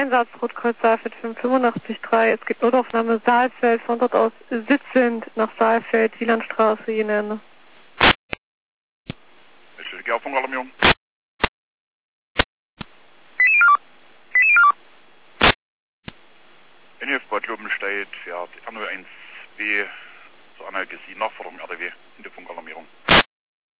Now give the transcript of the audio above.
Einsatz Rotkreuz Saalfeld 585-3. Es gibt Notaufnahme Saalfeld, von dort aus sitzend nach Saalfeld, Wielandstraße, Jenende. Bestätige Auffunkalarmierung. NF Bad Lobenstedt fährt R01B zur Analgesie Nachforderung RDW in der Funkalarmierung.